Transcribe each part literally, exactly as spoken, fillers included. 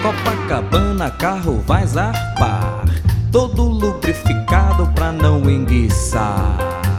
Copacabana, carro vai zarpar, todo lubrificado pra não enguiçar.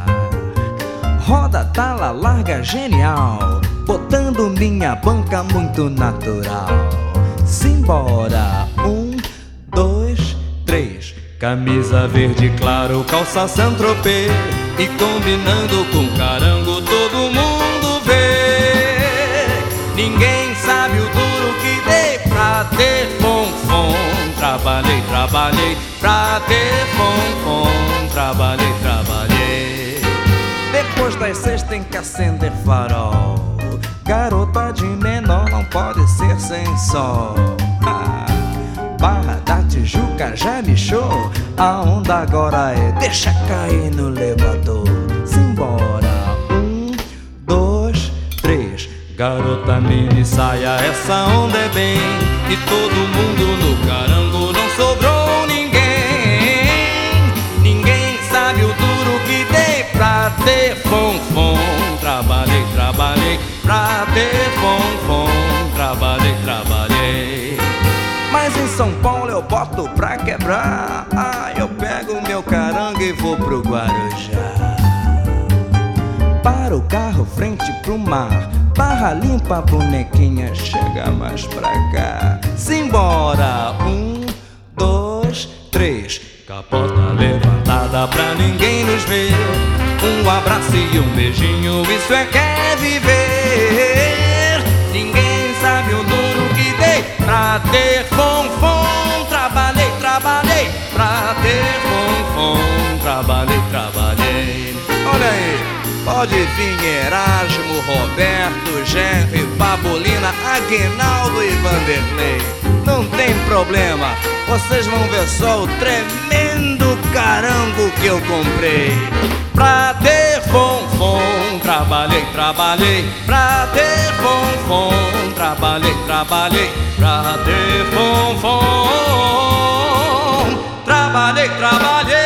Roda, tala, larga, genial, botando minha banca muito natural. Simbora, um, dois, três. Camisa verde claro, calça Saint-Tropez, e combinando com carango todo mundo vê. Ninguém sabe o duro que dei pra ter fonfon. Trabalhei, trabalhei pra ter fonfon. Trabalhei, trabalhei. Depois das seis tem que acender farol. Garota de menor não pode ser sem sol. Ah, Barra da Tijuca já lixou. A onda agora é deixa cair no elevador. Simbora, um, dois, três. Garota mini saia, essa onda é bem. E todo mundo no carango, não sobrou ninguém. Ninguém sabe o duro que dei pra ter fonfon. Trabalhei, trabalhei pra ter fonfon. Trabalhei, trabalhei. Mas em São Paulo eu boto pra quebrar. Ah, eu pego meu carango e vou pro Guarujá. Para o carro, frente pro mar. Barra limpa, bonequinha, chega mais pra cá. Simbora, um, dois, três. Capota levantada pra ninguém nos ver. Um abraço e um beijinho, isso é que é viver. Ninguém sabe o duro que dei pra ter fonfon. Trabalhei, trabalhei pra ter fonfon. Trabalhei, trabalhei. Olha aí, pode vir Erasmo, Roberto, Gerry, Pabolina, Aguinaldo e Vanderlei. Não tem problema, vocês vão ver só o tremendo carango que eu comprei. Pra ter fonfon, trabalhei, trabalhei pra ter fonfon. Trabalhei, trabalhei pra ter fonfon. Trabalhei, trabalhei.